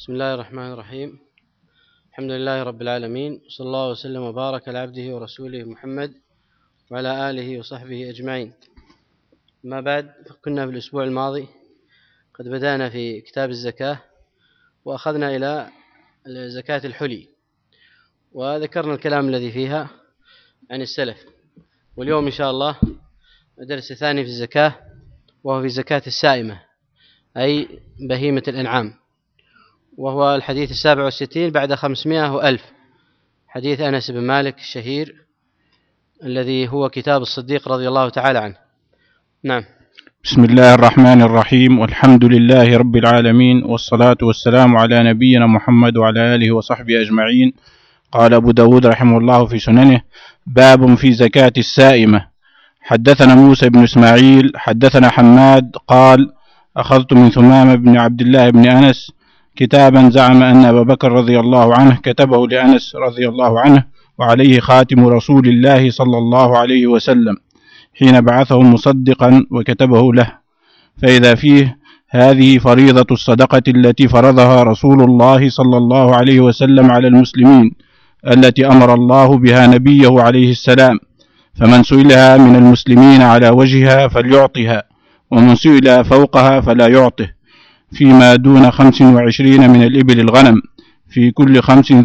بسم الله الرحمن الرحيم. الحمد لله رب العالمين، صلى الله وسلم وبارك على عبده ورسوله محمد وعلى آله وصحبه أجمعين. ما بعد، كنا في الأسبوع الماضي قد بدأنا في كتاب الزكاة وأخذنا إلى زكاة الحلي، وذكرنا الكلام الذي فيها عن السلف. واليوم إن شاء الله درس ثاني في الزكاة، وهو في زكاة السائمة أي بهيمة الأنعام، وهو الحديث 67 بعد 500 وألف، حديث أنس بن مالك الشهير الذي هو كتاب الصديق رضي الله تعالى عنه. نعم. بسم الله الرحمن الرحيم، والحمد لله رب العالمين، والصلاة والسلام على نبينا محمد وعلى آله وصحبه أجمعين. قال أبو داود رحمه الله في سننه: باب في زكاة السائمة. حدثنا موسى بن إسماعيل حدثنا حماد قال: أخذت من ثمامة بن عبد الله بن أنس كتابا زعم أن أبا بكر رضي الله عنه كتبه لأنس رضي الله عنه، وعليه خاتم رسول الله صلى الله عليه وسلم حين بعثه مصدقا وكتبه له، فإذا فيه: هذه فريضة الصدقة التي فرضها رسول الله صلى الله عليه وسلم على المسلمين، التي أمر الله بها نبيه عليه السلام، فمن سئلها من المسلمين على وجهها فليعطها، ومن سئل فوقها فلا يعطه، فيما دون 25 من الإبل الغنم، في كل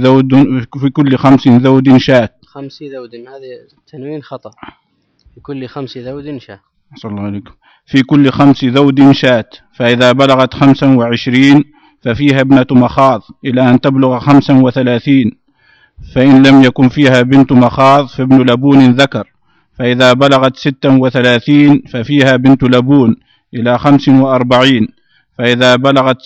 5 ذود شاة. 5 ذود، هذه تنوين خطأ، في كل 5 ذود شاة. صلى الله عليكم. في كل 5 ذود شاة، فإذا بلغت 25 ففيها ابنة مخاض إلى أن تبلغ 35، فإن لم يكن فيها بنت مخاض فابن لبون ذكر، فإذا بلغت 36 ففيها بنت لبون إلى 45، فإذا بلغت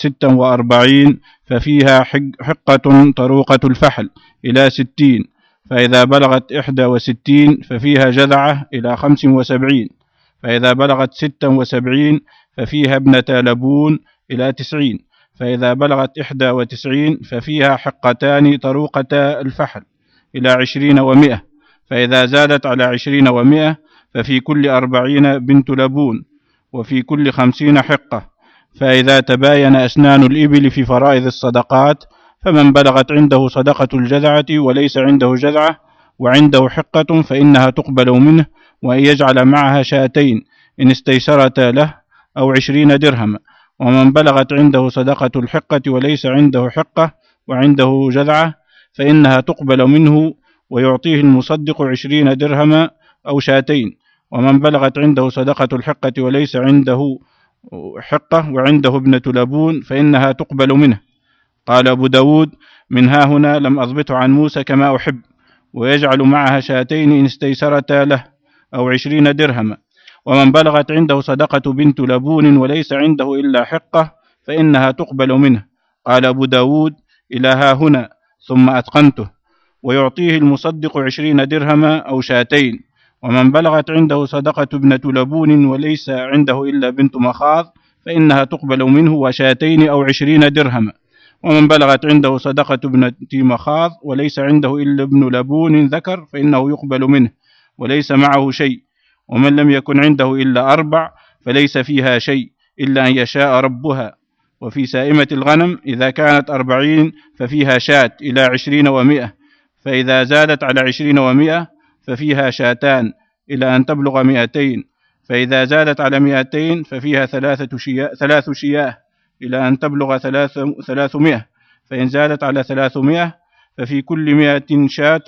46 ففيها حقة طروقة الفحل إلى 60، فإذا بلغت 61 ففيها جذعة إلى 75، فإذا بلغت 76 ففيها ابنة لبون إلى 90، فإذا بلغت 91 ففيها حقتان طروقة الفحل إلى 20 و100، فإذا زادت على 20 و100 ففي كل 40 بنت لبون، وفي كل 50 حقة. فإذا تباين أسنان الإبل في فرائض الصدقات، فمن بلغت عنده صدقة الجذعة وليس عنده جذعة وعنده حقة فإنها تقبل منه، وأن يجعل معها شاتين إن استيسرتا له أو 20 درهم. ومن بلغت عنده صدقة الحقة وليس عنده حقة وعنده جذعة فإنها تقبل منه، ويعطيه المصدق 20 درهم أو شاتين. ومن بلغت عنده صدقة الحقة وليس عنده حقة وعنده ابنة لبون فإنها تقبل منه. قال أبو داود: من ها هنا لم أضبط عن موسى كما أحب، ويجعل معها شاتين إن استيسرتا له أو 20 درهم. ومن بلغت عنده صدقة بنت لبون وليس عنده إلا حقة فإنها تقبل منه. قال أبو داود: إلى ها هنا ثم أتقنته: ويعطيه المصدق 20 درهم أو شاتين. ومن بلغت عنده صدقة ابنة لبون وليس عنده إلا بنت مخاض فإنها تقبل منه وشاتين أو 20 درهم. ومن بلغت عنده صدقة ابنة مخاض وليس عنده إلا ابن لبون ذكر فإنه يقبل منه وليس معه شيء. ومن لم يكن عنده إلا 4 فليس فيها شيء إلا أن يشاء ربها. وفي سائمة الغنم إذا كانت 40 ففيها شاة إلى 20 و100، فإذا زادت على 20 و100 ففيها شاتان إلى أن تبلغ 200، فإذا زادت على 200 ففيها 3 شياه إلى أن تبلغ 300، فإن زادت على 300 ففي كل 100 شاة،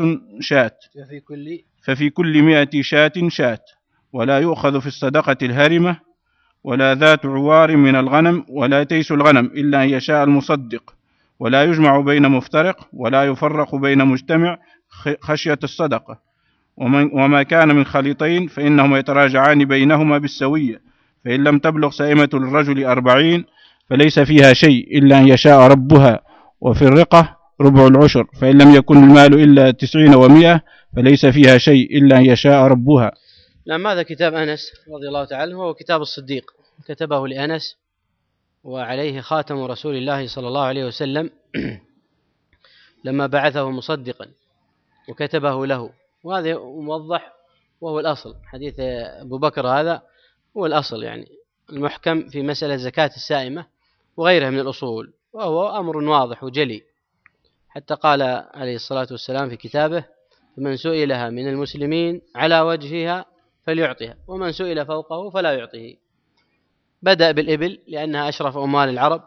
ففي كل 100 شاة. ولا يؤخذ في الصدقة الهرمة ولا ذات عوار من الغنم ولا تيس الغنم إلا أن يشاء المصدق، ولا يجمع بين مفترق ولا يفرق بين مجتمع خشية الصدقة. وما كان من خليطين فإنهما يتراجعان بينهما بالسوية، فإن لم تبلغ سائمة الرجل 40 فليس فيها شيء إلا أن يشاء ربها. وفي الرقة ربع العشر، فإن لم يكن المال إلا 90 و100 فليس فيها شيء إلا أن يشاء ربها. نعم. هذا كتاب أنس رضي الله تعالى عنه، هو كتاب الصديق، كتبه لأنس وعليه خاتم رسول الله صلى الله عليه وسلم لما بعثه مصدقا وكتبه له، وهذا موضح وهو الأصل. حديث أبو بكر هذا هو الأصل، يعني المحكم في مسألة زكاة السائمة وغيرها من الأصول وهو أمر واضح وجلي، حتى قال عليه الصلاة والسلام في كتابه: من سئلها من المسلمين على وجهها فليعطيها، ومن سئل فوقه فلا يعطيه. بدأ بالإبل لأنها أشرف أموال العرب،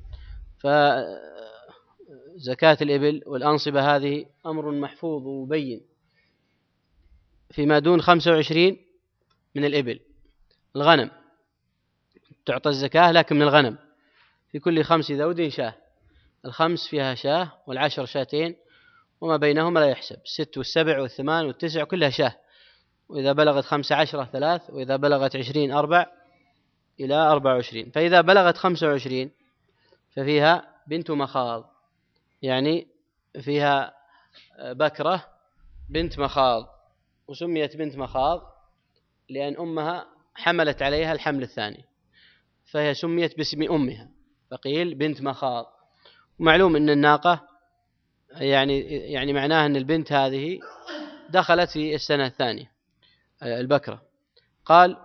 فزكاة الإبل والأنصبة هذه أمر محفوظ ومبين. فيما دون 25 من الإبل. الغنم تعطى الزكاة لكن من الغنم، في كل 5 ذود شاة، 5 فيها شاة وال10 شاتين، وما بينهما لا يحسب، 6 و7 و8 و9 كلها شاة، وإذا بلغت 15 3، وإذا بلغت 20 4 إلى 24. فإذا بلغت 25 ففيها بنت مخاض، يعني فيها بكرة بنت مخاض، وسميت بنت مخاض لأن أمها حملت عليها الحمل الثاني، فهي سميت باسم أمها، فقيل بنت مخاض. ومعلوم أن الناقة يعني معناه أن البنت هذه دخلت في السنة الثانية البكرة. قال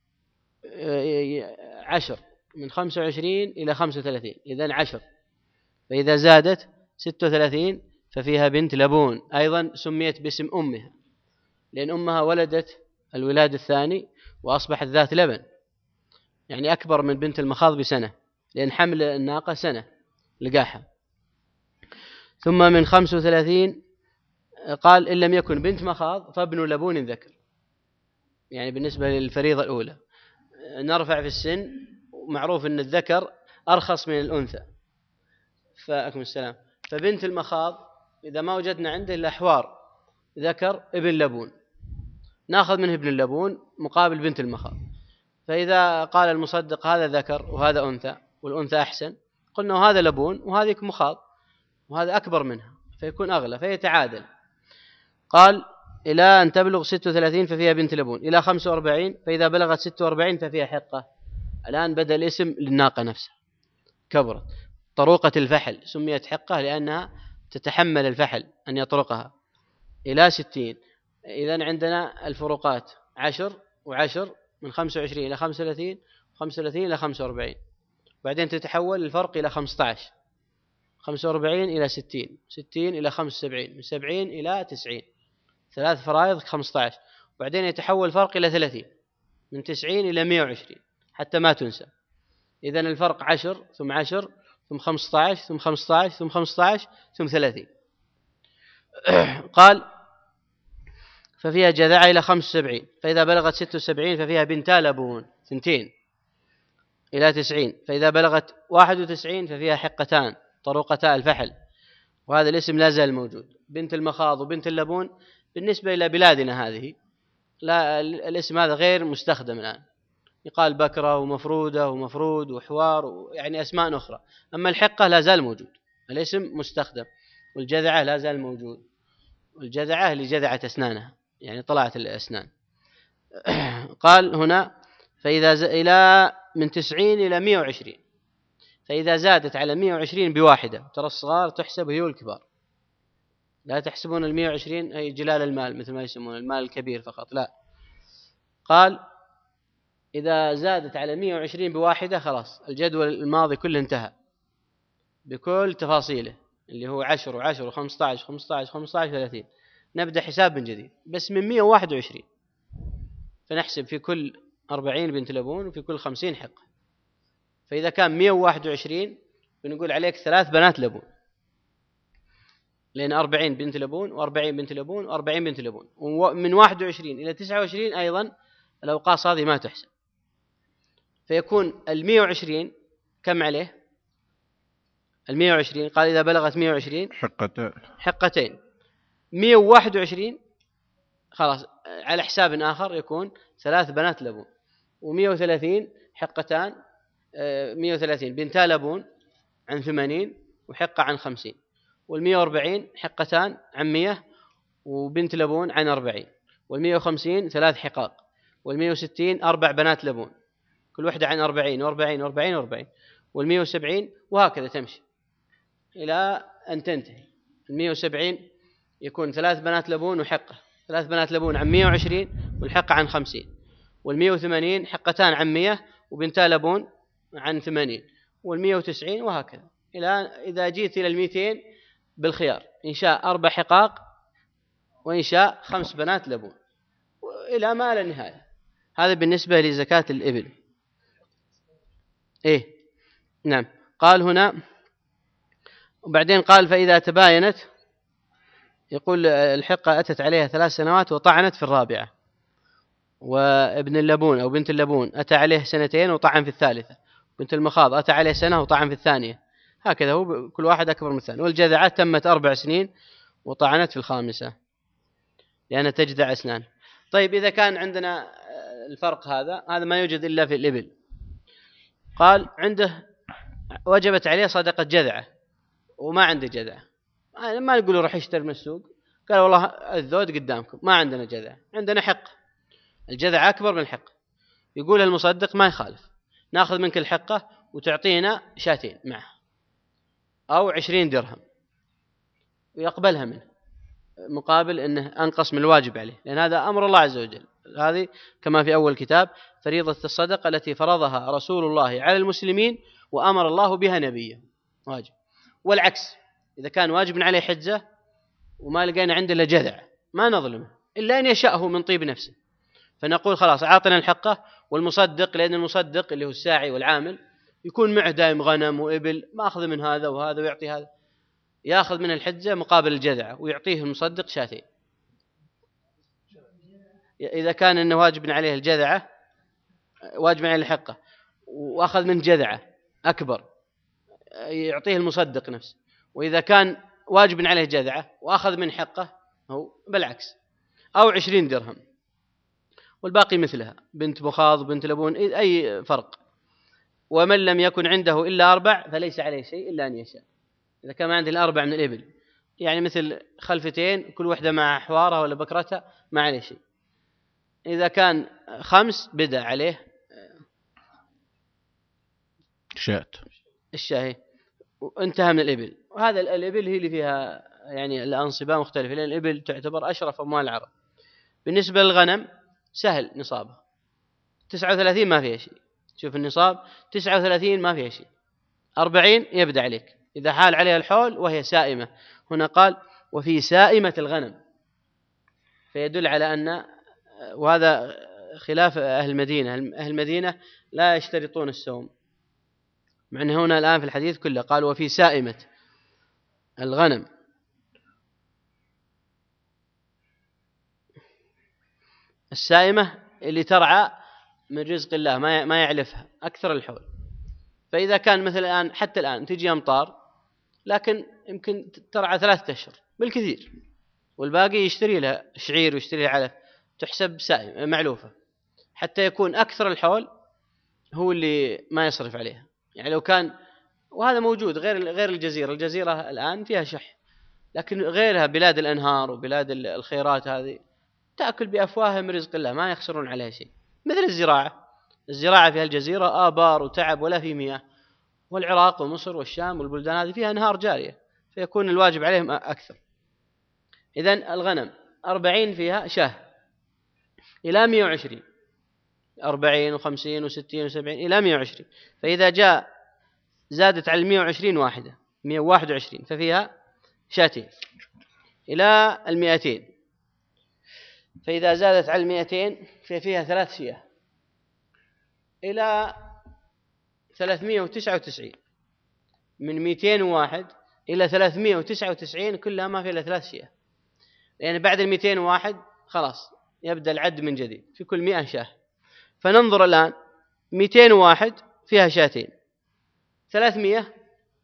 10 من 25 إلى 35، إذن 10. فإذا زادت 36 ففيها بنت لبون، أيضا سميت باسم أمها لأن أمها ولدت الولاد الثاني وأصبحت ذات لبن، يعني أكبر من بنت المخاض بسنة، لأن حمل الناقة سنة لقاحها. ثم من 35 قال إن لم يكن بنت مخاض فابن لبون ذكر، يعني بالنسبة للفريضة الأولى نرفع في السن، ومعروف أن الذكر أرخص من الأنثى. فأكم السلام. فبنت المخاض إذا ما وجدنا عنده إلا حوار ذكر ابن لبون، ناخذ منه ابن اللبون مقابل بنت المخاض. فإذا قال المصدق هذا ذكر وهذا أنثى والأنثى أحسن، قلنا هذا لبون وهذه مخاض وهذا أكبر منها، فيكون أغلى فيتعادل. قال إلى أن تبلغ 36 ففيها بنت لبون، إلى 45 فإذا بلغت 46 ففيها حقة. الآن بدأ الاسم للناقة نفسها، كبرت، طروقة الفحل سميت حقة لأنها تتحمل الفحل أن يطرقها. إلى 60. إذن عندنا الفروقات 10 و10 من 25 إلى 35، 35 إلى 45، بعدين تتحول الفرق إلى 15، 45 إلى 60، 60 إلى 75، من 70 إلى 90، 3 فرائض 15، وبعدين يتحول الفرق إلى 30، من 90 إلى 120 حتى ما تنسى. إذن الفرق 10 ثم 10 ثم 15 ثم 15 ثم 15 ثم 30. قال ففيها جذعة إلى 75، فإذا بلغت 76 ففيها بنتا لبون 2 إلى 90، فإذا بلغت 91 ففيها حقتان طروقتا الفحل، وهذا الاسم لا زال موجود. بنت المخاض وبنت اللبون بالنسبة إلى بلادنا هذه لا، الاسم هذا غير مستخدم الآن، يقال بكرة ومفرودة ومفرود وحوار يعني أسماء أخرى. أما الحقة لا زال موجود، الاسم مستخدم. والجذعة لا زال موجود، والجذعة اللي جذعت أسنانها يعني طلعت الأسنان. قال هنا فإذا إلى من 90 إلى 120، فإذا زادت على 120 بواحدة، ترى الصغار تحسب هي الكبار، لا تحسبون 120 أي جلال المال مثل ما يسمون المال الكبير فقط، لا. قال إذا زادت على 120 بواحدة خلاص الجدول الماضي كله انتهى بكل تفاصيله، اللي هو 10 و10 و15 15 15 30. نبدأ حساب من جديد بس من 121، فنحسب في كل 40 بنت لبون وفي كل 50 حقة. فإذا كان 121 بنقول عليك 3 بنات لبون، لأن 40 بنت لبون و40 بنت لبون و40 بنت لبون. ومن 21 إلى 29 أيضا الأوقاص هذه ما تحسب، فيكون 120 كم عليه؟ 120 قال إذا بلغت 120 حقتين، 121 خلاص على حساب آخر يكون 3 بنات لبون، و130 حقتان، 130 بنتا لبون عن 80 وحقة عن 50، وال140 حقتان عن 100 وبنت لبون عن 40، وال150 3 حقاق، وال160 4 بنات لبون كل واحدة عن 40 و40 و40 و40، وال170 وهكذا تمشي إلى أن تنتهي. 170 يكون 3 بنات لبون وحقة، 3 بنات لبون عن 120 والحقة عن 50، وال180 حقتان عن 100 وبنتا لبون عن 80، وال190 وهكذا إذا جيت إلى 200 بالخيار، إن شاء 4 حقاق وإن شاء 5 بنات لبون، إلى ما لا نهاية. هذا بالنسبة لزكاة الإبل. إيه نعم. قال هنا وبعدين قال فإذا تباينت، يقول الحقة أتت عليها 3 سنوات وطعنت في الرابعة، وابن اللبون أو بنت اللبون أتى عليه 2 وطعن في الثالثة، بنت المخاض أتى عليه 1 وطعن في الثانية، هكذا هو كل واحد أكبر من الثاني. والجذعة تمت 4 سنين وطعنت في الخامسة لأنها تجذع أسنان. طيب إذا كان عندنا الفرق هذا ما يوجد إلا في الإبل. قال عنده وجبت عليه صدقة جذعة وما عنده جذعة، ما نقول روح اشتري من السوق، قال والله الذود قدامكم ما عندنا جذعة، عندنا حق، الجذعة أكبر من الحق. يقول المصدق ما يخالف، ناخذ منك الحقة وتعطينا 2 معه أو 20 درهم، ويقبلها منه مقابل أنه أنقص من الواجب عليه، لأن هذا أمر الله عز وجل. هذه كما في أول كتاب فريضة الصدقة التي فرضها رسول الله على المسلمين وأمر الله بها نبيه، واجب. والعكس إذا كان واجب عليه حجة وما لقينا عنده إلا جذع ما نظلمه إلا أن يشاءه من طيب نفسه، فنقول خلاص أعطنا الحقة. والمصدق لأن المصدق اللي هو الساعي والعامل يكون معه دائم غنم وإبل، ما أخذ من هذا وهذا ويعطي هذا، يأخذ من الحجة مقابل الجذعة ويعطيه المصدق 2. إذا كان إنه واجب عليه الجذعة، واجب عليه الحقة وأخذ من جذعة أكبر يعطيه المصدق نفسه، وإذا كان واجب عليه جذعة وأخذ من حقه هو بالعكس، أو 20 درهم والباقي مثلها، بنت مخاض وبنت لبون أي فرق. ومن لم يكن عنده إلا 4 فليس عليه شيء إلا أن يشاء. إذا كان عنده ال4 من الإبل، يعني مثل خلفتين كل واحدة مع حوارها ولا بكرتها ما عليه شيء. إذا كان 5 بدأ عليه الشاهي وانتهى من الإبل. وهذا الإبل هي اللي فيها يعني الأنصبة مختلفة، لأن الإبل تعتبر أشرف أموال العرب. بالنسبة للغنم سهل نصابه 39 ما فيها شيء، شوف النصاب 39 ما فيها شيء، 40 يبدأ عليك إذا حال عليها الحول وهي سائمة. هنا قال وفي سائمة الغنم، فيدل على أن، وهذا خلاف أهل المدينة، أهل المدينة لا يشترطون السوم، مع أن هنا الآن في الحديث كله قال وفي سائمة الغنم. السائمة اللي ترعى من رزق الله ما يعلفها أكثر الحول. فإذا كان مثل الآن حتى الآن تجي أمطار لكن يمكن ترعى 3 أشهر بالكثير، والباقي يشتري لها شعير ويشتري لها علف، تحسب سائمة معلوفة، حتى يكون أكثر الحول هو اللي ما يصرف عليها. يعني لو كان، وهذا موجود غير الجزيرة الآن فيها شح، لكن غيرها بلاد الأنهار وبلاد الخيرات هذه تأكل بأفواههم رزق الله ما يخسرون عليها شيء. مثل الزراعة في الجزيرة آبار وتعب ولا في مياه، والعراق ومصر والشام والبلدان هذه فيها أنهار جارية، فيكون الواجب عليهم أكثر. إذن الغنم 40 فيها شاه إلى 120، 40 و50 و60 و70 إلى 120. فإذا جاء زادت على 120 واحدة 121 ففيها 2 إلى 200. فإذا زادت على 200 ففيها 3 شياه إلى 399. من 201 إلى 399 كلها ما فيها إلا 3 شياه، لأن بعد 201 خلاص يبدأ العد من جديد في كل 100 شاه. فننظر الآن 201 فيها 2، 300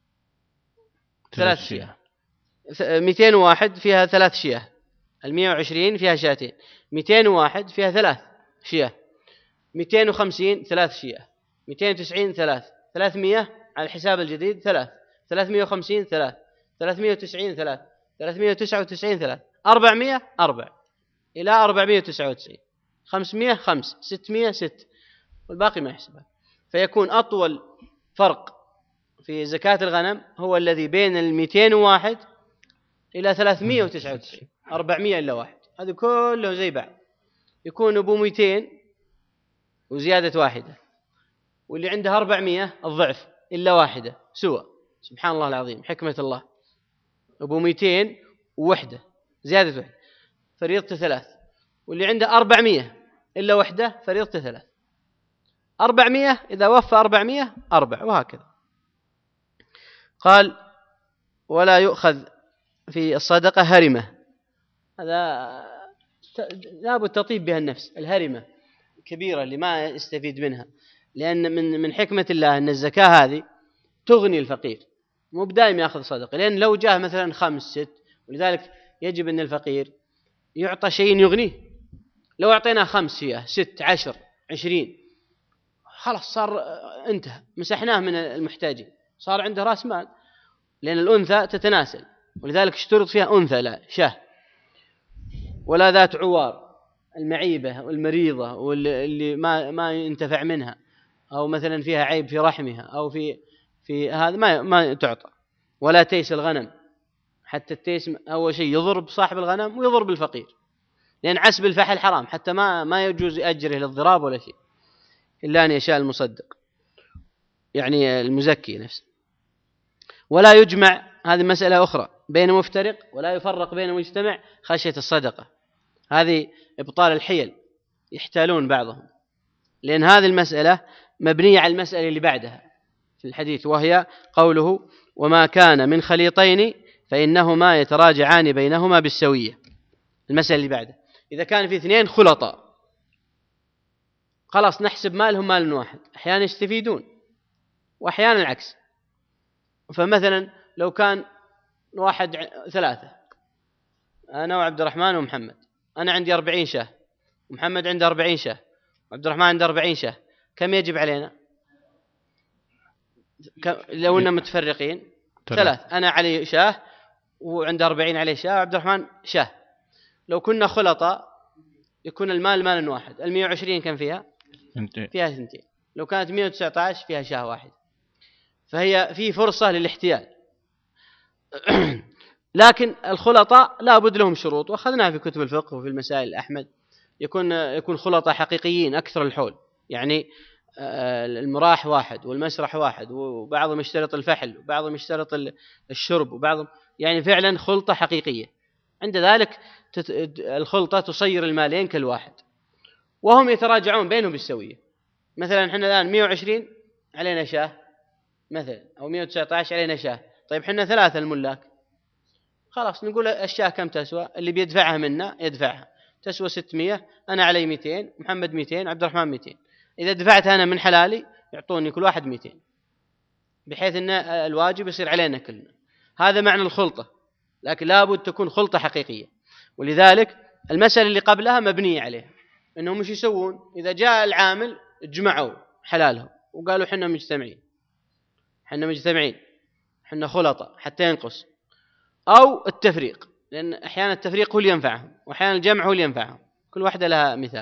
3 شياه، 201 فيها 3 شياه، 120 فيها 2، 201 فيها 3 شياه، 250 3 شياه، 290 3، 300 على الحساب الجديد 3، 350 3، 390 3، 399 3، 400 4 إلى 499، 500 5، 600 6، والباقي ما يحسبها. فيكون أطول فرق في زكاة الغنم هو الذي بين 201 إلى 399، 400 إلا 1، هذا كله زي بعض، يكون أبو 200 وزيادة 1، واللي عنده 400 الضعف إلا 1 سوى، سبحان الله العظيم، حكمة الله. أبو 200 ووحدة زيادة وحدة فريضة 3، واللي عنده 400 إلا وحدة فريضة 3. 400 إذا وفى 400 4، وهكذا. قال ولا يؤخذ في الصدقة هرمة، هذا لابد تطيب بها النفس، الهرمة كبيرة اللي ما يستفيد منها، لأن من حكمة الله أن الزكاة هذه تغني الفقير، مو بدائم يأخذ صدقة، لأن لو جاء مثلا 5 6، ولذلك يجب أن الفقير يعطى شيء يغنيه. لو أعطيناه 5 6 10 20 خلاص صار انتهى، مسحناه من المحتاجين، صار عنده رأس مال، لأن الأنثى تتناسل، ولذلك اشترط فيها أنثى لا شاه. ولا ذات عوار، المعيبة والمريضة واللي ما ينتفع منها، أو مثلا فيها عيب في رحمها أو في هذا ما تعطى. ولا تيس الغنم، حتى التيس أول شيء يضرب صاحب الغنم ويضرب الفقير، لأن عسب الفحل حرام، حتى ما يجوز أجره للضراب ولا شيء، إلا أن يشاء المصدق يعني المزكي نفسه. ولا يجمع، هذه مسألة أخرى، بين مفترق، ولا يفرق بين مجتمع خشية الصدقة، هذه إبطال الحيل، يحتالون بعضهم، لأن هذه المسألة مبنية على المسألة اللي بعدها في الحديث، وهي قوله وما كان من خليطين فإنهما يتراجعان بينهما بالسوية. المسألة اللي بعدها إذا كان في 2 خلطاء خلاص نحسب مالهم مال واحد، أحيانا يستفيدون وأحيانا العكس. فمثلا لو كان 3، أنا وعبد الرحمن ومحمد، أنا عندي 40 شاه ومحمد عنده 40 شاه وعبد الرحمن عنده 40 شاه، كم يجب علينا؟ لو أننا متفرقين 3، أنا علي شاه وعنده 40 عليه شاه وعبد الرحمن شاه. لو كنا خلطاء يكون المال مال واحد، 120 كم فيها 2، لو كانت 119 فيها شاه واحد، فهي في فرصة للاحتيال. لكن الخلطاء لا بد لهم شروط، وأخذناها في كتب الفقه وفي المسائل أحمد، يكون خلطاء حقيقيين أكثر الحول، يعني المراح واحد والمسرح واحد، وبعضهم يشترط الفحل وبعضهم يشترط الشرب وبعضهم يعني فعلا خلطة حقيقية. عند ذلك الخلطة تصير المالين كالواحد، وهم يتراجعون بينهم بالسوية. مثلا احنا الآن 120 علينا شاه مثلا، أو 119 علينا شاه، طيب احنا 3 الملاك، خلاص نقول الشاه كم تسوى، اللي بيدفعها منا يدفعها، تسوى 600، أنا علي 200، محمد 200، عبد الرحمن 200. إذا دفعتها أنا من حلالي يعطوني كل واحد 200، بحيث أن الواجب يصير علينا كلنا. هذا معنى الخلطة، لكن لابد تكون خلطة حقيقية. ولذلك المسألة اللي قبلها مبنية عليها، أنهم مش يسوون إذا جاء العامل اجمعوا حلالهم وقالوا حنا مجتمعين حنا خلطة حتى ينقص، أو التفريق، لأن أحيانا التفريق هو اللي ينفعهم وأحيانا الجمع هو اللي ينفعهم، كل واحدة لها مثال.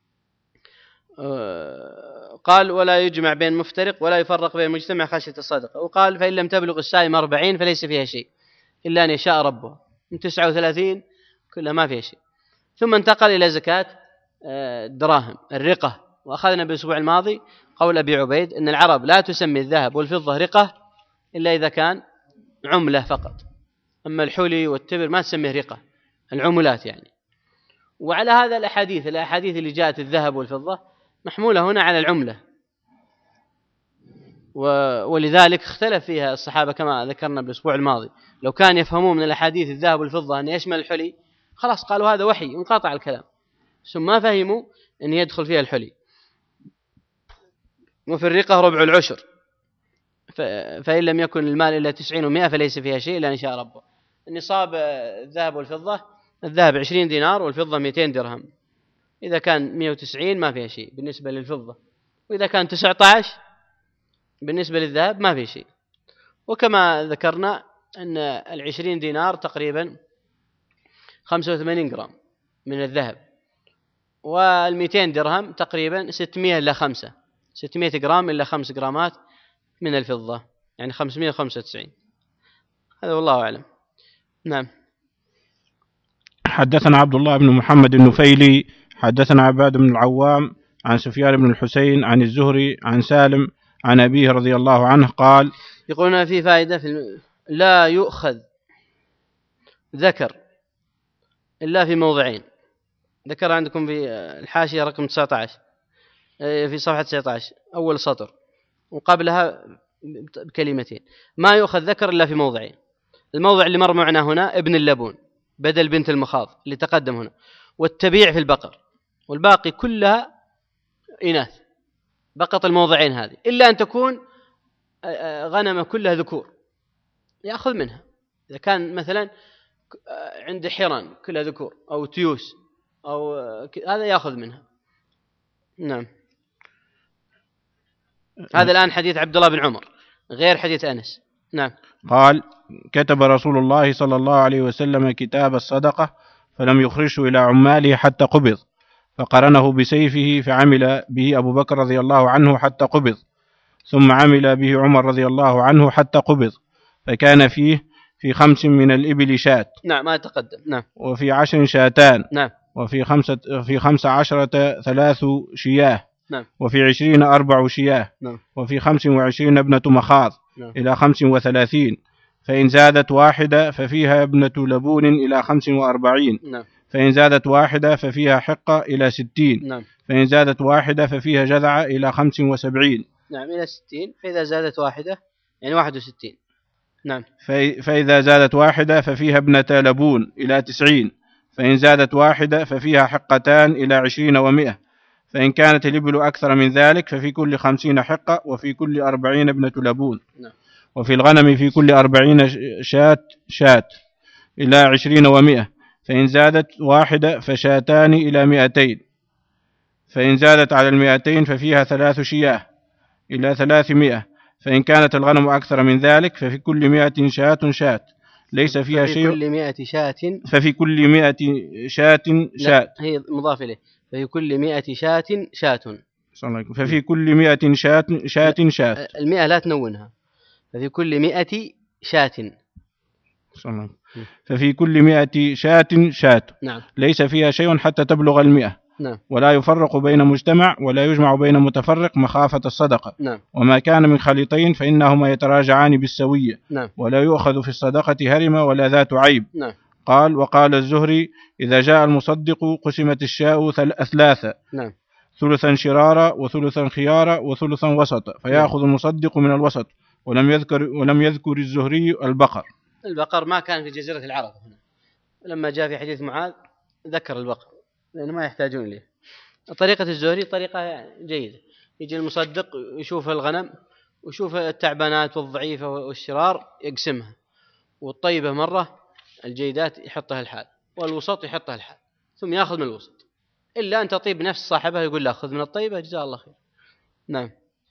قال ولا يجمع بين مفترق ولا يفرق بين مجتمع خشية الصدقة. وقال فإن لم تبلغ السائم 40 فليس فيها شيء إلا أن يشاء ربه، من 39 كلها ما فيها شيء. ثم انتقل إلى زكاة الدراهم الرقة. وأخذنا بالأسبوع الماضي قول أبي عبيد أن العرب لا تسمي الذهب والفضة رقة إلا إذا كان عملة فقط، أما الحلي والتبر ما تسميه رقة، العملات يعني. وعلى هذا الأحاديث اللي جاءت الذهب والفضة محمولة هنا على العملة، ولذلك اختلف فيها الصحابة كما ذكرنا بالأسبوع الماضي. لو كان يفهمون من الأحاديث الذهب والفضة أن يشمل الحلي خلاص قالوا هذا وحي انقطع الكلام، ثم ما فهموا أن يدخل فيها الحلي. وفي الرقة ربع العشر، فإن لم يكن المال إلا 90 و100 فليس فيها شيء إلا إن شاء ربه. النصاب الذهب والفضة، الذهب 20 دينار والفضة 200 درهم، إذا كان 190 ما فيها شيء بالنسبة للفضة، وإذا كان 19 بالنسبة للذهب ما فيه شيء. وكما ذكرنا أن 20 دينار تقريبا 85 جرام من الذهب، وال200 درهم تقريبا 600 إلى 5 600 جرام إلى 5 جرامات من الفضة، يعني 595. هذا والله أعلم. نعم. حدثنا عبد الله بن محمد النفيلي حدثنا عباد بن العوام عن سفيان بن الحسين عن الزهري عن سالم عن أبيه رضي الله عنه قال يقولون في فائدة لا يؤخذ ذكر إلا في موضعين. ذكر عندكم في الحاشية رقم 19 في صفحة 19 أول سطر، وقبلها بكلمتين: ما يؤخذ ذكر إلا في موضعين. الموضع اللي مر معنا هنا ابن اللبون بدل بنت المخاض اللي تقدم هنا، والتبيع في البقر، والباقي كلها إناث. بقط الموضعين هذه، إلا أن تكون غنمة كلها ذكور يأخذ منها. إذا كان مثلا عند حيران كلها ذكور أو تيوس أو هذا يأخذ منها. نعم. هذا الآن حديث عبد الله بن عمر غير حديث أنس. نعم. قال: كتب رسول الله صلى الله عليه وسلم كتاب الصدقة فلم يخرجه إلى عماله حتى قبض، فقرنه بسيفه فعمل به أبو بكر رضي الله عنه حتى قبض، ثم عمل به عمر رضي الله عنه حتى قبض، فكان فيه في 5 من الإبل شاة. نعم ما تقدم. نعم. وفي 10 شاتان. نعم. في 15 3 شياه. نعم. وفي 20 4 شياه. نعم. وفي 25 ابنة مخاض. نعم. إلى 35، فإن زادت واحدة ففيها ابنة لبون إلى 45. نعم. فإن زادت واحدة ففيها حقة إلى 60. نعم. فإن زادت واحدة ففيها جذعة إلى 75. نعم إلى 60. فإذا زادت واحدة يعني 61. نعم. فإذا زادت واحدة ففيها ابنة لبون إلى 90. فإن زادت واحدة ففيها حقتان إلى 20 و100. فإن كانت الإبل أكثر من ذلك ففي كل 50 حقة، وفي كل 40 ابنة لبون. نعم. وفي الغنم في كل 40 شاة إلى 20 و100. فإن زادت واحدة فشاتان إلى 200. فإن زادت على 200 ففيها 3 شياه إلى 300. فإن كانت الغنم أكثر من ذلك ففي كل 100 شاة ليس فيها شيء. كل 100 شاة ففي كل 100 شاة هي مضاف إليه. ففي كل 100 شاة شاة. ففي كل 100 شاة. 100 لا تنونها. ففي كل 100 شاة. ففي كل 100 شاة. نعم. ليس فيها شيء حتى تبلغ 100. نعم. ولا يفرق بين مجتمع ولا يجمع بين متفرق مخافة الصدقة. نعم. وما كان من خليطين فإنهما يتراجعان بالسوية. نعم. ولا يؤخذ في الصدقة هرمة ولا ذات عيب. نعم. قال: وقال الزهري: إذا جاء المصدق قسمت الشاء ثلاثة. نعم. ثلثا شرارا وثلثا خيارا وثلثا وسطا، فيأخذ المصدق من الوسط. ولم يذكر الزهري البقر ما كان في جزيرة العرب هنا. لما جاء في حديث معاذ ذكر البقر لأنه ما يحتاجون إليه. طريقة الزهري طريقة جيدة. يجي المصدق يشوف الغنم ويشوف التعبانات والضعيفة والشرار يقسمها، والطيبة مرة الجيدات يحطها الحال، والوسط يحطها الحال، ثم يأخذ من الوسط. إلا أن تطيب نفس صاحبها يقول له خذ من الطيبة جزاه الله خير. نعم.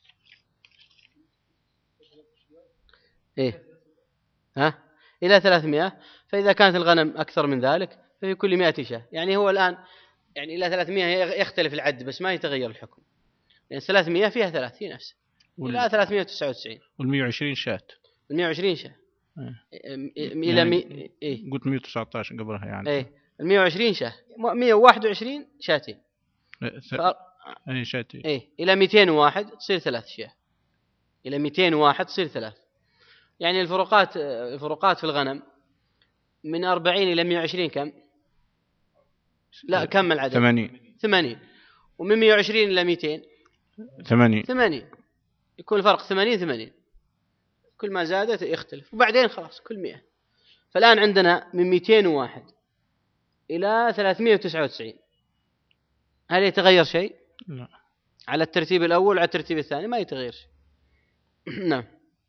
إيه إلى 300. فإذا كانت الغنم أكثر من ذلك ففي كل 100 شاة. يعني هو الآن يعني إلى 300 يختلف العد بس ما يتغير الحكم، لأن 300 فيها 3 في نفسه إلى 399. وال120 شاة. 120 شاة. إلى قلت 119 قبلها يعني. 120 شاة. 121 شاتين. شاتين. إلى 201 تصير 3 شاة. إلى 201 تصير 3. يعني الفروقات في الغنم من 40 إلى 120 كم؟ لا كم العدد؟ 80. ومن 120 إلى 200 80. يكون الفرق 80. كل ما زادت يختلف، وبعدين خلاص كل 100. فالآن عندنا من 201 إلى 399. هل يتغير شيء؟ لا. على الترتيب الأول على الترتيب الثاني ما يتغير شيء. نعم.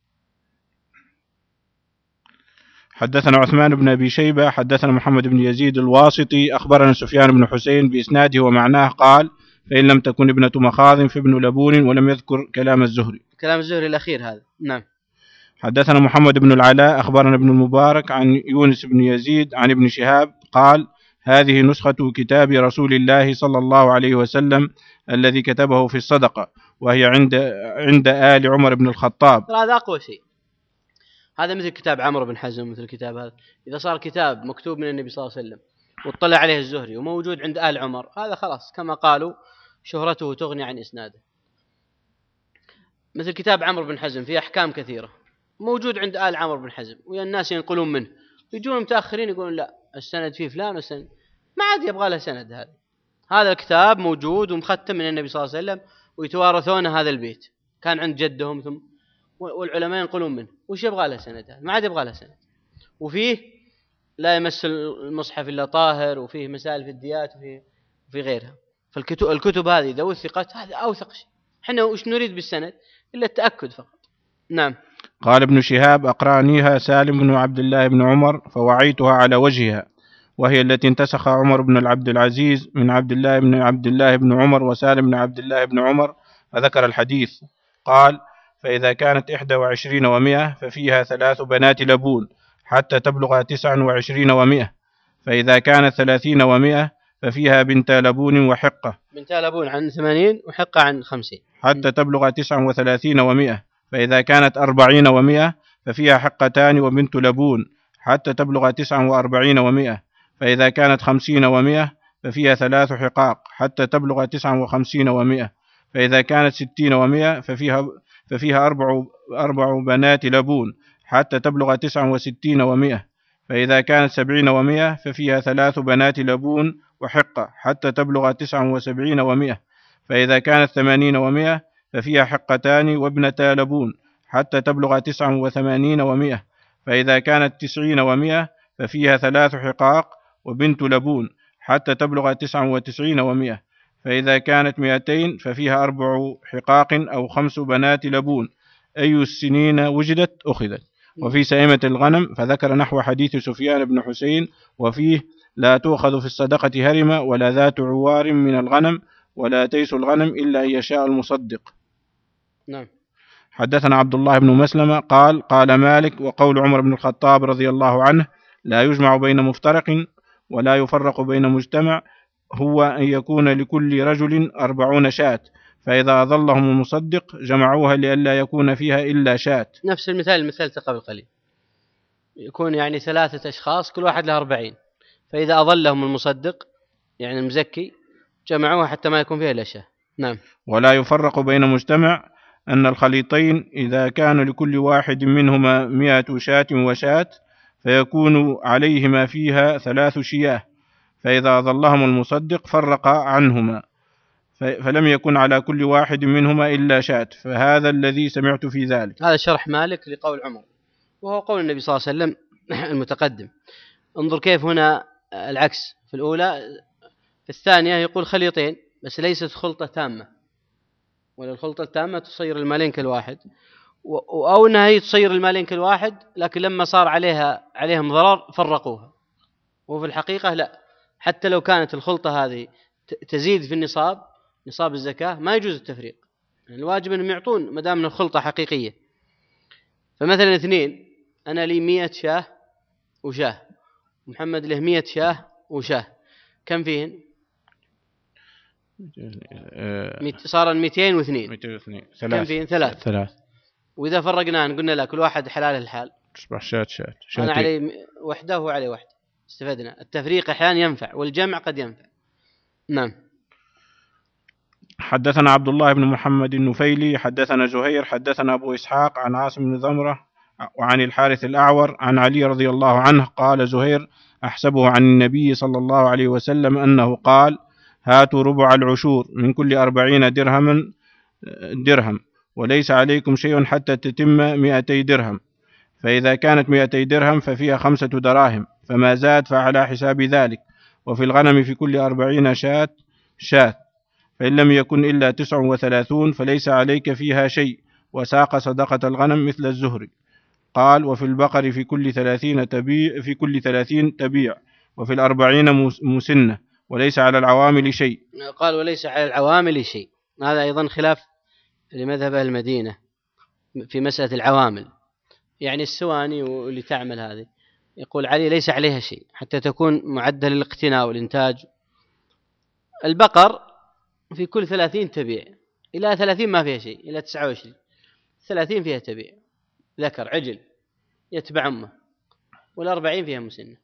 حدثنا عثمان بن أبي شيبة حدثنا محمد بن يزيد الواسطي أخبرنا سفيان بن حسين بإسناده ومعناه قال: فإن لم تكن ابنة مخاض فابن لبون، ولم يذكر كلام الزهري الأخير هذا. نعم. حدثنا محمد بن العلاء أخبرنا ابن المبارك عن يونس بن يزيد عن ابن شهاب قال: هذه نسخة كتاب رسول الله صلى الله عليه وسلم الذي كتبه في الصدقة، وهي عند آل عمر بن الخطاب. هذا أقوى شيء. هذا مثل كتاب عمرو بن حزم، مثل كتاب هذا. إذا صار كتاب مكتوب من النبي صلى الله عليه وسلم واطلع عليه الزهري وموجود عند آل عمر، هذا خلاص كما قالوا شهرته تغني عن إسناده. مثل كتاب عمرو بن حزم فيه أحكام كثيرة، موجود عند آل عمرو بن حزم ويا الناس ينقلون منه، يجون متأخرين يقولون لا السند فيه فلان والسند ما عاد يبغى له سند. هذا الكتاب موجود ومختم من النبي صلى الله عليه وسلم ويتوارثون هذا البيت، كان عند جدهم ثم والعلماء ينقلون منه، وش يبغى له سند؟ ما عاد يبغى له سند. وفيه لا يمس المصحف إلا طاهر، وفيه مسائل في الديات وفي غيرها. فالكتب هذه إذا وثقت هذا أوثق شيء. إحنا وش نريد بالسند إلا التأكد فقط. نعم. قال ابن شهاب: أقرأنيها سالم بن عبد الله بن عمر فوعيتها على وجهها، وهي التي انتسخ عمر بن العبد العزيز من عبد الله بن عمر وسالم بن عبد الله بن عمر، فذكر الحديث. قال: فإذا كانت 21 و100 ففيها 3 بنات لبون حتى تبلغ 29 و100، فإذا كانت 30 و100 ففيها بنت لبون وحقة. بنت لبون عن 80 وحقة عن 50 حتى تبلغ 39 و100، فإذا كانت 40 و100 ففيها حقتان وبنت لبون حتى تبلغ 49 و100، فإذا كانت 50 و100 ففيها 3 حقاق حتى تبلغ 59 و100، فإذا كانت 60 و100 ففيها 4 بنات لبون حتى تبلغ 69 و100، فإذا كانت 70 و100 ففيها 3 بنات لبون وحقة حتى تبلغ 79 و100، فإذا كانت 80 و100 ففيها حقتان وابنتا لبون حتى تبلغ 89 و100، فإذا كانت 90 و100 ففيها 3 حقاق وبنت لبون حتى تبلغ 99 و100، فإذا كانت 200 ففيها 4 حقاق أو 5 بنات لبون، أي السنين وجدت أخذت. وفي سائمة الغنم فذكر نحو حديث سفيان بن حسين، وفيه: لا تؤخذ في الصدقة هرمة ولا ذات عوار من الغنم ولا تيس الغنم إلا أن يشاء المصدق. نعم. حدثنا عبد الله بن مسلمة قال: قال مالك: وقول عمر بن الخطاب رضي الله عنه: لا يجمع بين مفترق ولا يفرق بين مجتمع، هو أن يكون لكل رجل 40 شاة، فإذا أظلهم المصدق جمعوها لئلا يكون فيها إلا شاة. نفس المثال قبل قليل، يكون يعني 3 أشخاص كل واحد له 40، فإذا أظلهم المصدق يعني المزكي جمعوها حتى ما يكون فيها إلا شاة. نعم. ولا يفرق بين مجتمع أن الخليطين إذا كان لكل واحد منهما 100 شاة وشاة فيكون عليهما فيها 3 شياه، فإذا أظلهم المصدق فرق عنهما فلم يكن على كل واحد منهما إلا شاة، فهذا الذي سمعت في ذلك. هذا شرح مالك لقول عمر، وهو قول النبي صلى الله عليه وسلم المتقدم. انظر كيف هنا العكس، في الأولى في الثانية يقول خليطين بس ليست خلطة تامة، ولا الخلطة التامة تصير المالين كالواحد، أو أنها هي تصير المالين كالواحد لكن لما صار عليهم ضرر فرقوها. وفي الحقيقة لا، حتى لو كانت الخلطة هذه تزيد في نصاب الزكاة ما يجوز التفريق، يعني الواجب أنهم يعطون ما دام الخلطة حقيقية. فمثلا 2 أنا لي 100 شاه وشاه، محمد له 100 شاه وشاه، كم فيهن؟ صار 202. كم فيهن؟ 3. وإذا فرقناهن قلنا لا كل واحد حلاله الحال، تصبح شاة. أنا علي وحده وهو علي وحده. استفدنا التفريق أحيانا ينفع والجمع قد ينفع. نعم. حدثنا عبد الله بن محمد النفيلي حدثنا زهير حدثنا أبو إسحاق عن عاصم بن ضمرة وعن الحارث الأعور عن علي رضي الله عنه قال زهير: أحسبه عن النبي صلى الله عليه وسلم أنه قال: هاتوا ربع العشور من كل 40 درهم، وليس عليكم شيء حتى تتم 200 درهم، فإذا كانت 200 درهم ففيها 5 دراهم، فما زاد فعلى حساب ذلك. وفي الغنم في كل 40 شاة، فإن لم يكن إلا 39 فليس عليك فيها شيء، وساق صدقة الغنم مثل الزهري. قال: وفي البقر في كل 30 تبيع، وفي 40 مسنة، وليس على العوامل شيء. قال: وليس على العوامل شيء، هذا أيضا خلاف لمذهب المدينة في مسألة العوامل، يعني السواني واللي تعمل هذه، يقول علي ليس عليها شيء حتى تكون معدة للاقتناء والإنتاج. البقر في كل 30 تبيع، إلى 30 ما فيها شيء، إلى 29 30 فيها تبيع، ذكر عجل يتبع أمه، وال40 فيها مسنة.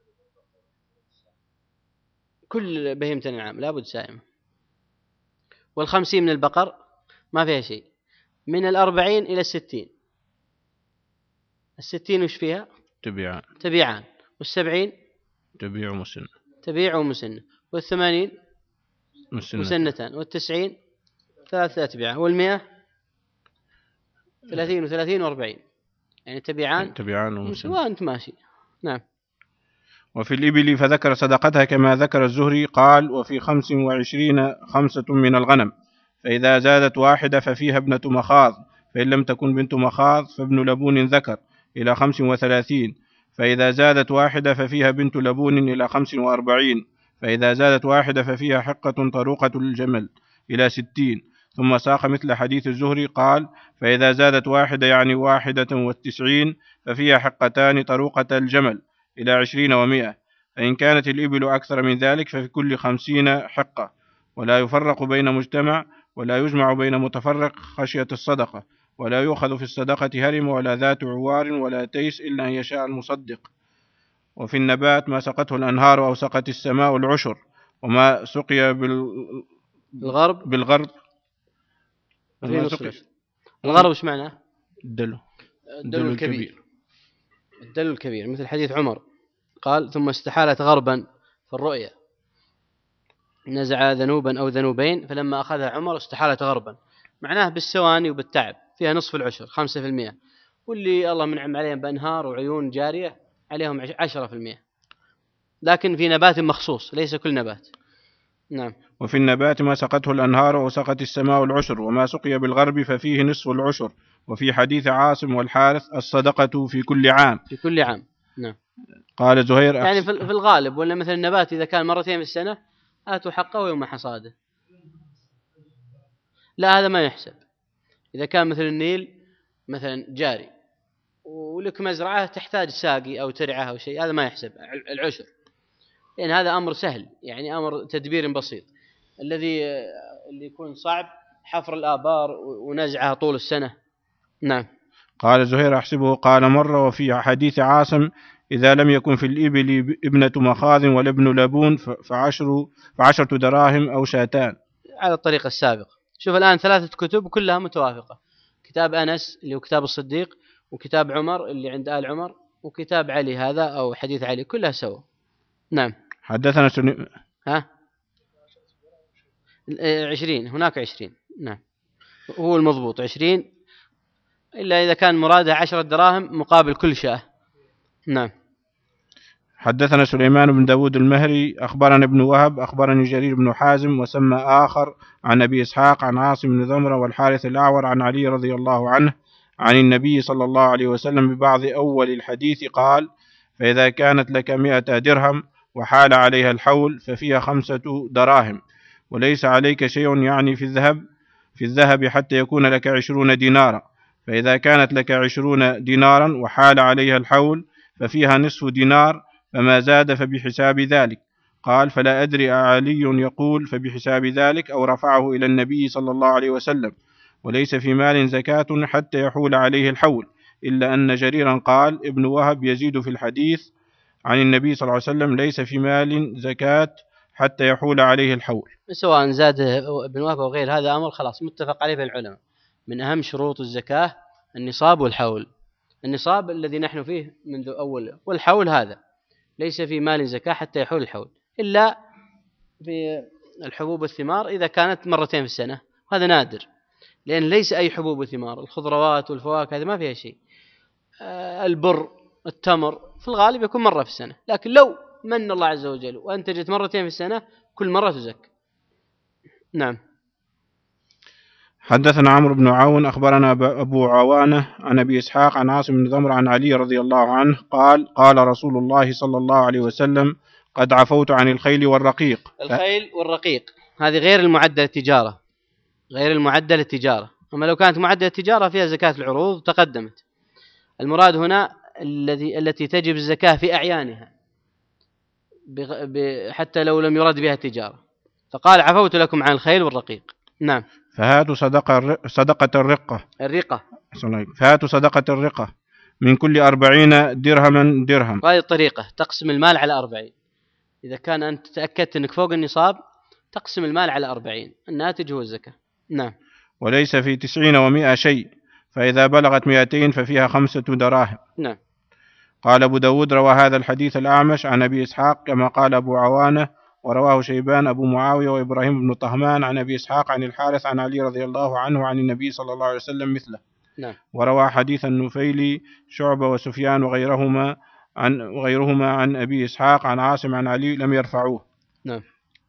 كل بهيمة الأنعام لابد سائمة. وال50 من البقر ما فيها شيء. من 40 إلى 60، 60 وش فيها؟ تبيعان. وال70 تبيع ومسنة. وال80 مسنتان. وال90 ثلاثة أتبعة. وال100 30 و30 و40، يعني تبيعان ومسنة وأنت ماشي. نعم. وفي الإبل فذكر صدقتها كما ذكر الزهري قال: وفي 25 5 من الغنم، فإذا زادت واحدة ففيها ابنة مخاض، فإن لم تكن بنت مخاض فابن لبون ذكر إلى 35، فإذا زادت واحدة ففيها بنت لبون إلى 45، فإذا زادت واحدة ففيها حقة طروقة الجمل إلى 60. ثم ساق مثل حديث الزهري قال: فإذا زادت واحدة يعني 91 ففيها حقتان طروقة الجمل إلى 20 و100. فإن كانت الإبل أكثر من ذلك ففي كل 50 حقة، ولا يفرق بين مجتمع ولا يجمع بين متفرق خشية الصدقة، ولا يؤخذ في الصدقة هرم ولا ذات عوار ولا تيس إلا أن يشاء المصدق. وفي النبات ما سقته الأنهار أو سقت السماء العشر، وما سقي بالغرب الغرب ايش معناه؟ الدلو الكبير. الدلو الكبير، مثل حديث عمر قال: ثم استحالت غربا في الرؤيا نزع ذنوبا أو ذنوبين، فلما أخذها عمر استحالت غربا، معناه بالسواني وبالتعب، فيها نصف العشر 5%، واللي الله منعم عليهم بأنهار وعيون جارية عليهم 10%، لكن في نبات مخصوص ليس كل نبات. نعم. وفي النبات ما سقته الأنهار وسقت السماء العشر، وما سقي بالغرب ففيه نصف العشر. وفي حديث عاصم والحارث: الصدقة في كل عام. في كل عام. نعم. قال زهير: يعني في الغالب، ولا مثل النبات إذا كان مرتين في السنة آتوا حقه يوم حصاده، لا هذا ما يحسب. إذا كان مثل النيل مثلا جاري ولك مزرعة تحتاج ساقي أو ترعة أو شيء، هذا ما يحسب العشر، لأن هذا أمر سهل، يعني أمر تدبير بسيط. اللي يكون صعب حفر الآبار ونزعها طول السنة. نعم. قال زهير: أحسبه قال مرة. وفي حديث عاصم: إذا لم يكن في الإبل ابنة مخاض ولا ابن لبون فعشرة دراهم أو شاتان، على الطريقة السابقة. شوف الآن 3 كتب كلها متوافقة: كتاب أنس اللي هو كتاب الصديق، وكتاب عمر اللي عند آل عمر، وكتاب علي هذا أو حديث علي، كلها سوا. نعم. حدثنا 20، هناك 20. نعم، هو المضبوط 20، إلا إذا كان مراده 10 دراهم مقابل كل شاة. نعم. حدثنا سليمان بن داود المهري أخبرنا ابن وهب أخبرني جرير بن حازم وسمى آخر عن أبي إسحاق عن عاصم بن ضمرة والحارث الأعور عن علي رضي الله عنه عن النبي صلى الله عليه وسلم ببعض أول الحديث قال: فإذا كانت لك 100 درهم وحال عليها الحول ففيها 5 دراهم، وليس عليك شيء يعني في الذهب حتى يكون لك 20 دينارا، فإذا كانت لك 20 دينارا وحال عليها الحول ففيها نصف دينار، فما زاد فبحساب ذلك. قال: فلا أدري أعلي يقول فبحساب ذلك أو رفعه إلى النبي صلى الله عليه وسلم. وليس في مال زكاة حتى يحول عليه الحول، إلا أن جريرا قال: ابن وهب يزيد في الحديث عن النبي صلى الله عليه وسلم: ليس في مال زكاة حتى يحول عليه الحول. سواء زاد ابن وهب أو غير هذا أمر خلاص متفق عليه بين العلماء. من أهم شروط الزكاة النصاب والحول. النصاب الذي نحن فيه منذ أول، والحول هذا ليس في مال زكاة حتى يحول الحول، إلا في الحبوب والثمار إذا كانت مرتين في السنة، هذا نادر، لأن ليس أي حبوب وثمار، الخضروات والفواكه هذا ما فيها شيء. البر التمر في الغالب يكون مرة في السنة، لكن لو من الله عز وجل وأنتجت مرتين في السنة كل مرة تزكى. نعم. حدثنا عمرو بن عون أخبرنا أبو عوانة عن أبي إسحاق عن عاصم بن ضمرة عن علي رضي الله عنه قال: قال رسول الله صلى الله عليه وسلم: قد عفوت عن الخيل والرقيق. الخيل والرقيق هذه غير المعدة للتجارة، غير المعدة للتجارة. أما لو كانت معدة للتجارة فيها زكاة العروض تقدمت. المراد هنا التي تجب الزكاة في أعيانها حتى لو لم يرد بها التجارة، فقال: عفوت لكم عن الخيل والرقيق. نعم. فهاتوا صدقة الرقة. فهاتوا صدقة الرقة من كل 40 درهما درهم. هذه الطريقة تقسم المال على 40. إذا كان أنت تأكدت أنك فوق النصاب تقسم المال على 40، الناتج هو الزكاة. نعم. وليس في 90 و100 شيء، فإذا بلغت 200 ففيها 5 دراهم. نعم. قال أبو داود: روى هذا الحديث الأعمش عن أبي إسحاق كما قال أبو عوانة، ورواه شيبان أبو معاوية وإبراهيم بن طهمان عن أبي إسحاق عن الحارث عن علي رضي الله عنه عن النبي صلى الله عليه وسلم مثله. نعم. وروى حديث النفيلي شعبة وسفيان وغيرهما عن أبي إسحاق عن عاصم عن علي لم يرفعوه. نعم.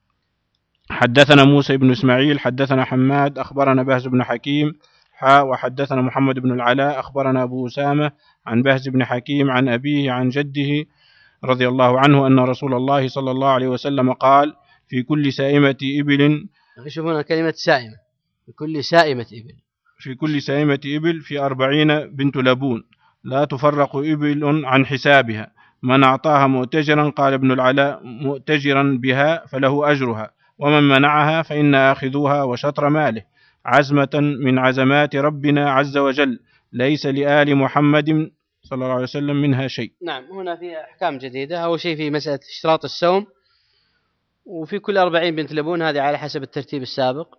حدثنا موسى بن إسماعيل حدثنا حماد أخبرنا بهز بن حكيم وحدثنا محمد بن العلاء أخبرنا أبو أسامة عن بهز بن حكيم عن أبيه عن جده رضي الله عنه أن رسول الله صلى الله عليه وسلم قال: في كل سائمة إبل، يشوفون كلمة سائمة، في كل سائمة إبل، في كل سائمة إبل في 40 بنت لبون لا تفرق إبل عن حسابها، من أعطاها مؤتجرا، قال ابن العلاء، مؤتجرا بها فله أجرها، ومن منعها فإن آخذوها وشطر ماله، عزمة من عزمات ربنا عز وجل، ليس لآل محمد صلى الله عليه وسلم منها شيء. نعم. هنا في أحكام جديدة. أول شيء في مسألة اشتراط السوم، وفي كل 40 بنت لبون، هذه على حسب الترتيب السابق.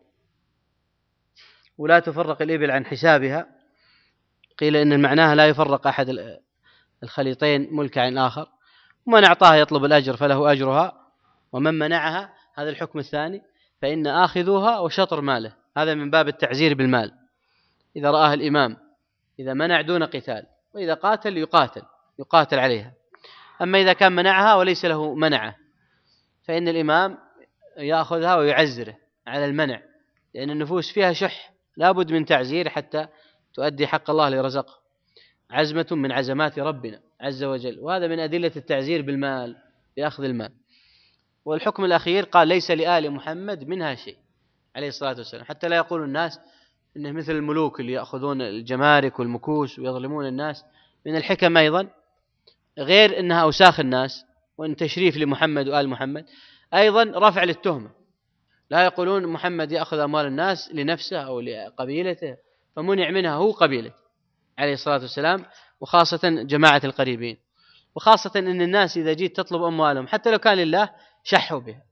ولا تفرق الإبل عن حسابها، قيل إن معناها لا يفرق أحد الخليطين ملك عن آخر. ومن أعطاها يطلب الأجر فله أجرها، ومن منعها، هذا الحكم الثاني، فإن آخذوها وشطر ماله، هذا من باب التعزير بالمال. إذا رآها الإمام، إذا منع دون قتال، وإذا قاتل يقاتل عليها. أما إذا كان منعها وليس له منعه، فإن الإمام يأخذها ويعزره على المنع، لأن النفوس فيها شح، لا بد من تعزير حتى تؤدي حق الله لرزقه. عزمة من عزمات ربنا عز وجل، وهذا من أدلة التعزير بالمال، بأخذ المال. والحكم الأخير قال: ليس لآل محمد منها شيء عليه الصلاة والسلام، حتى لا يقول الناس إنه مثل الملوك اللي يأخذون الجمارك والمكوس ويظلمون الناس. من الحكم أيضا، غير أنها أوساخ الناس وأن تشريف لمحمد وآل محمد، أيضا رفع للتهمة. لا يقولون محمد يأخذ أموال الناس لنفسه أو لقبيلته، فمنع منها هو قبيلته عليه الصلاة والسلام، وخاصة جماعة القريبين. وخاصة أن الناس إذا جيت تطلب أموالهم حتى لو كان لله شحوا بها.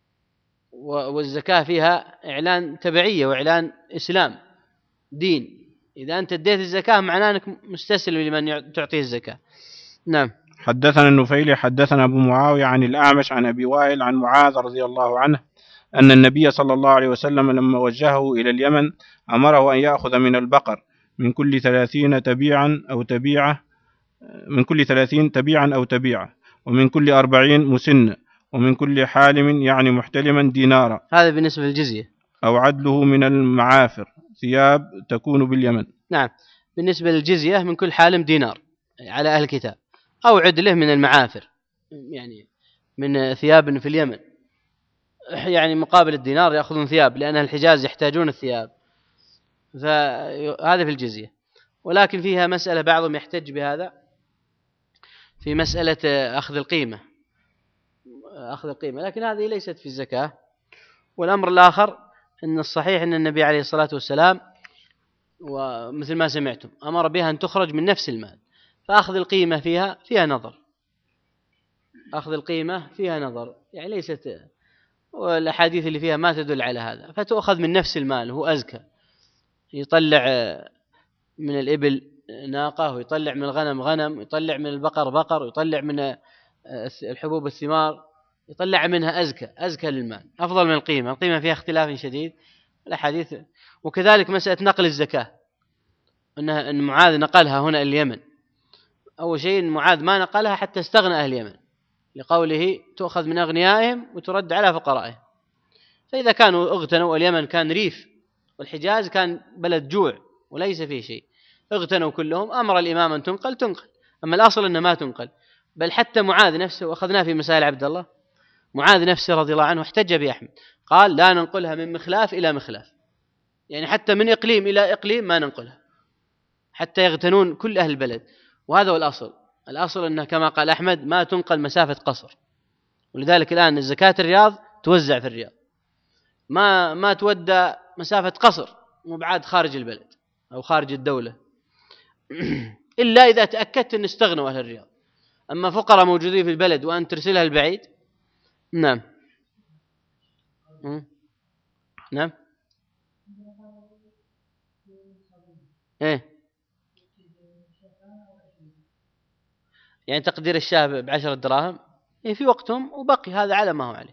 والزكاة فيها إعلان تبعية وإعلان إسلام دين. إذا أنت اديت الزكاة معناه أنك مستسلم لمن تعطيه الزكاة. نعم. حدثنا النفيلي حدثنا أبو معاوية عن الأعمش عن أبي وائل عن معاذ رضي الله عنه أن النبي صلى الله عليه وسلم لما وجهه إلى اليمن أمره أن يأخذ من البقر من كل 30 تبيعا أو تبيعة، من كل 30 تبيعا أو تبيعة، ومن كل 40 مسنة، ومن كل حالم يعني محتلما دينارا. هذا بالنسبة للجزية. أو عدله من المعافر ثياب تكون باليمن. نعم. بالنسبة للجزية من كل حالم دينار على أهل الكتاب، أو عدله من المعافر، يعني من ثياب في اليمن، يعني مقابل الدينار يأخذون ثياب، لأن الحجاز يحتاجون الثياب، فهذا في الجزية. ولكن فيها مسألة بعضهم يحتج بهذا في مسألة أخذ القيمة، لكن هذه ليست في الزكاة. والأمر الآخر أن الصحيح أن النبي عليه الصلاة والسلام، ومثل ما سمعتم، أمر بها أن تخرج من نفس المال، فأخذ القيمة فيها نظر، أخذ القيمة فيها نظر، يعني ليست، والأحاديث اللي فيها ما تدل على هذا، فتأخذ من نفس المال، هو أزكى. يطلع من الإبل ناقة، ويطلع من الغنم غنم، ويطلع من البقر بقر، ويطلع من الحبوب الثمار، يطلع منها أزكى للمال، أفضل من القيمة. القيمة فيها اختلاف شديد الأحاديث. وكذلك مسألة نقل الزكاة، أن معاذ نقلها هنا اليمن. أول شيء معاذ ما نقلها حتى استغنى أهل اليمن، لقوله تؤخذ من أغنيائهم وترد على فقرائهم. فإذا كانوا اغتنوا، اليمن كان ريف والحجاز كان بلد جوع وليس فيه شيء، اغتنوا كلهم، أمر الإمام أن تنقل. أما الأصل أنه ما تنقل. بل حتى معاذ نفسه، وأخذناه في مسائل عبد الله، معاذ نفسه رضي الله عنه احتج بأحمد، قال: لا ننقلها من مخلاف إلى مخلاف، يعني حتى من إقليم إلى إقليم ما ننقلها، حتى يغتنون كل أهل البلد. وهذا هو الأصل أنه كما قال أحمد ما تنقل مسافة قصر. ولذلك الآن الزكاة الرياض توزع في الرياض، ما تودى مسافة قصر مبعاد خارج البلد أو خارج الدولة إلا إذا تأكدت أن استغنوا أهل الرياض. أما فقراء موجودين في البلد وأن ترسلها البعيد. نعم. نعم. إيه يعني تقدير الشاه ب10 دراهم إيه في وقتهم وبقي هذا على ما هو عليه.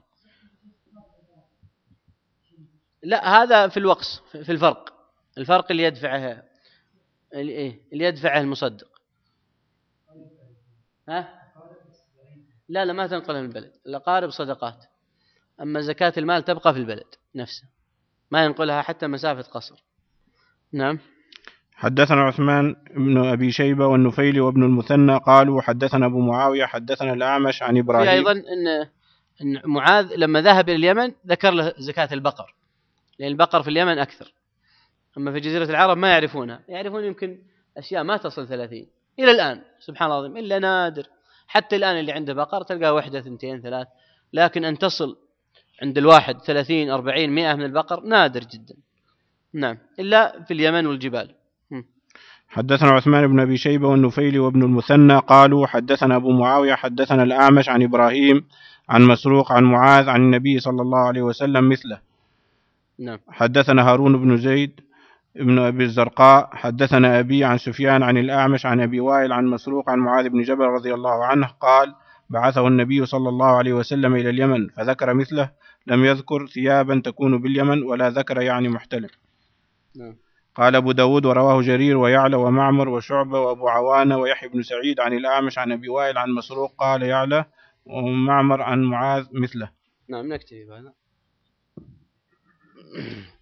لا هذا في الوقص في الفرق اللي يدفعه اللي يدفعه المصدق. ها لا ما تنقلها من البلد، الأقارب صدقات، أما زكاة المال تبقى في البلد نفسه ما ينقلها حتى مسافة قصر. نعم. حدثنا عثمان بن أبي شيبة والنفيلي وابن المثنى قالوا حدثنا أبو معاوية حدثنا الأعمش عن إبراهيم. في أيضا إن معاذ لما ذهب إلى اليمن ذكر له زكاة البقر، لأن البقر في اليمن أكثر، أما في جزيرة العرب ما يعرفونها، يعرفون يمكن أشياء ما تصل 30 إلى الآن سبحان الله العظيم، إلا نادر حتى الآن اللي عنده بقر تلقى 1 2 3، لكن أن تصل عند الواحد 30 40 100 من البقر نادر جدا. نعم إلا في اليمن والجبال. حدثنا عثمان بن أبي شيبة والنفيلي وابن المثنى قالوا حدثنا أبو معاوية حدثنا الأعمش عن إبراهيم عن مسروق عن معاذ عن النبي صلى الله عليه وسلم مثله. نعم. حدثنا هارون بن زيد ابن أبي الزرقاء حدثنا أبي عن سفيان عن الأعمش عن أبي وائل عن مسروق عن معاذ بن جبل رضي الله عنه قال بعثه النبي صلى الله عليه وسلم إلى اليمن فذكر مثله، لم يذكر ثيابا تكون باليمن ولا ذكر يعني محتلم. نعم. قال أبو داود ورواه جرير ويعلى ومعمر وشعبة وأبو عوانة ويحيى بن سعيد عن الأعمش عن أبي وائل عن مسروق قال يعلى ومعمر عن معاذ مثله. نعم نكتفي بهذا.